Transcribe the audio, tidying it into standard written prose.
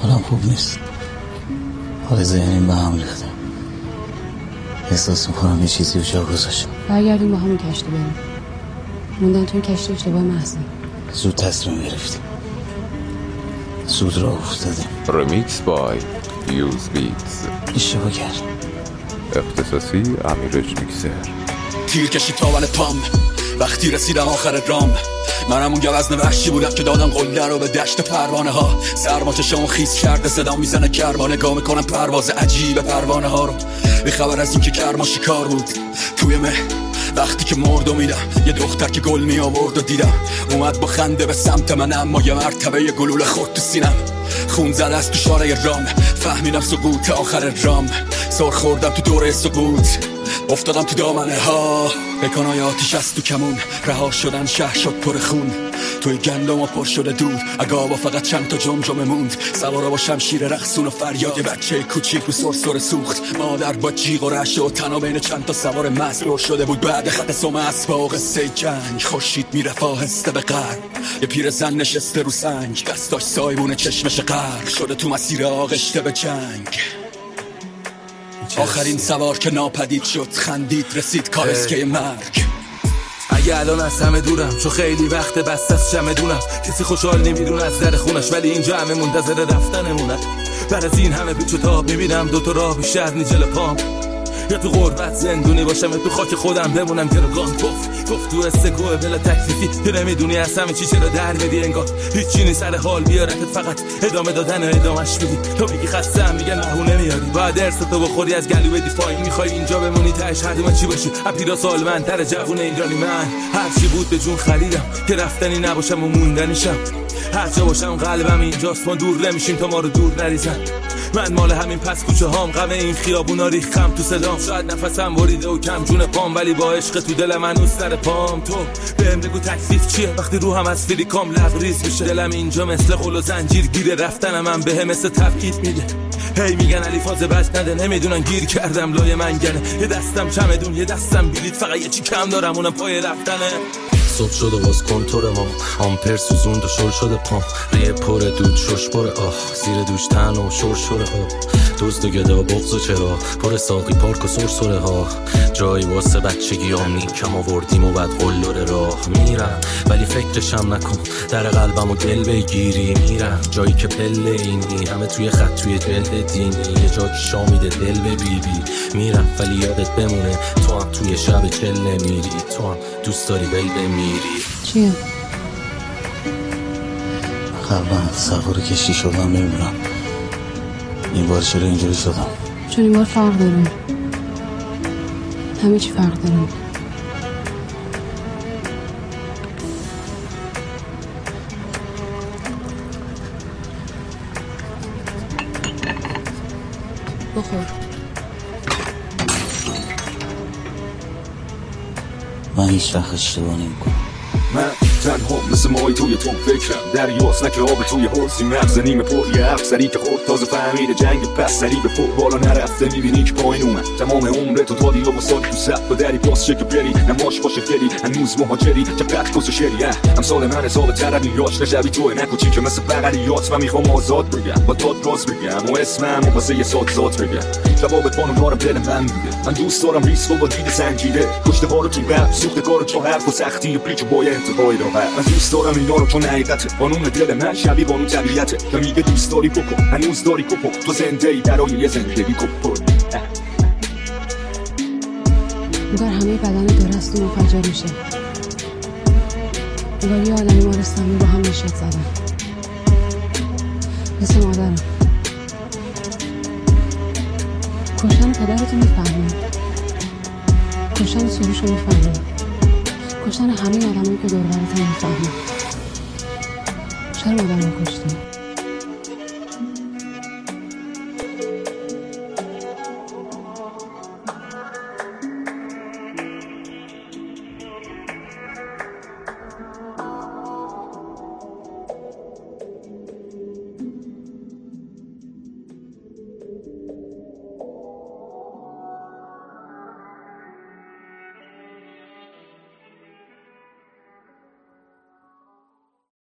حالم خوب نیست. حال ذهنیم به هم ریخته. احساس میکنم یه چیزی رو جا گذاشتم. برگردیم با همون کشتی بریم. موندن توی کشتی اشتباه محضی. زود تصمیم گرفتیم، زود راه افتادیم. رمیکس بای یوز بیتز. اشتباه کردم. اختصاصی امیرج میکسر. تیر کشید تاول پام وقتی رسیدم آخر رام. من همون گوزن وحشی بودم که دادم قله رو به دشت پروانه ها. سرما چشامو خیس کرده صدا میزنه کرما. نگاه میکنم پرواز عجیب پروانه ها رو. بی خبر از این که کرما شکار بود توی مه. وقتی که مرد و میدم یه دختر که گل می آورد و دیدم اومد با خنده به سمت من، اما یه مرتبه یه گلوله خورد تو سینم. خون زده از تو شاره رام. فهمیدم سقوط آخر رام. سر خوردم تو دوره سقوط. افتادم تو دامنه ها. بکنای آتیش از تو کمون. رها شدن شهر شد پر خون. توی گندم و پر شده دود. اگابا فقط چند تا جمجمه موند. سوارا با شمشیر رقصون و فریاد بچه کوچیک رو سرسره سوخت. مادر با جیغ و رعشه و تنها بین چند تا سوار مسرور شده بود. بعد خط سم اسباق قصه جنگ. خورشید میرفت آهسته به غرب. یه پیرزن نشسته رو سنگ. دستاش سایبون چشمش غرق شده تو مسیر آغشته به جنگ. آخرین سوار که ناپدید شد خندید رسید کالسکه مرگ. اگه الان از همه دورم چون خیلی وقت بست از چمدونم. کسی خوشحال نمیدونه از در خونش ولی اینجا همه منتظر رفتنمونه. بعد از این همه پیچ و تاب میبینم دوتا راه بیشتر نی جل پام. یا تو غربت زندونی باشم یا تو خاک خودم بمونم گروگان. توف تو استکوه بلا تکلیفی که نمیدونی از همه چی چرا در بدی. انگار هیچی نی سر حال بیارتت فقط ادامه دادن و ادامش میدی. تو میگی خستم میگن مهونه میاری. باید ارستو بخوری از گلو بدی پایین. میخوای اینجا بمونی تهش حدومه چی باشی. اپیرا سالمندتر جوون ایرانی من. هرچی بود به جون خریدم که رفتنی نباشم و موندنیشم. هر جا باشم قلبم اینجاست ما دور نمیشیم تا ما رو دور نریزن. من مال همین پس کوچه هام. غم این خیابونا ریختم تو صدام. شاید نفسم بریده و کم جون پام ولی با عشق تو دل من اون سر پام. تو بهم بگو تکلیف چیه وقتی روحم از فریکام لبریز بشه. دلم اینجا مثل قل و زنجیر گیره. رفتنم من بهم مثل تبعید میده. هی میگن علی فاز بد نده. نمیدونن گیر کردم لای منگنه. یه دستم چمدون یه دستم بلیط. فقط یه چی کم دارم اونم پای رفتنه. صبح شد و باز کنتور ما. آمپر سوزوند و شل شده پام. ریه پر دود شش پر آه. زیر دوش تن و شرشوره ها. دوست و گدا بغض و چرا. پر ساقی پارک و سرسره ها. جایی واسه بچگیام نیکم آوردیم و بعد قلور راه میرم. ولی فکرشم نکن در قلبم و دل بگیری. میرم جایی که پله اینی همه توی خط توی جلد دینی. یه جا که شامیده دل به بیبی. میرم ولی یادت بمونه تو هم توی شب چله میری. تو هم دوست داری ول بمیری. چیه؟ قلبم سوار کشتی شدم نمیدونم این بار چرا اینجوری شدم. چون این بار فرق داره. همه چی فرق داره. بخور. من هیچ وقت اشتباه نمی‌کنم. من تنها مثل مای توی تو فکرم. دریاست نکه آب توی حوضی. مغز نیمه پر یه حرف سری که خورد تازه فهمیده جنگ پس سری به فوق بالا نرفته. میبینی که پایین اومد تمام عمرتو دادی و واسادی تو سب و دری باز که بری. نماش باشه فری هنوز مهاجری چقدر کس و شری. امثال من حساب تردی یاش نشبی توی نکوچی که مثل بغلیات. من میخوام آزاد بگم با داد راز بگم و اسمم و واسه یه سات ذات بگم. جوابت بانو دارم دل من میده. من دوست دارم ریسک و با دید سنجیده. پشت ها رو تو رپ سوخته کارو چون حرف و سختی و پیچ و باید انتهای راحت. من دوست دارم اینا رو چون حقیقته. قانون دل من شبیه قانون طبیعته که میگه دوست داری بکن هنوز داری کپو. تو زنده ای برای یه زندگی کپو. انگار همه بدن داره از تو منفجر میشه. انگار یه آدمی ما رو سمی با هم نشد زدن. مثل مادرم. کشتن پدرتو میفهمیم. کشتن سروشو میفهمیم. کشتن همه آدمایی که دور براتون میفهمیم. چرا مادرم کشتیم؟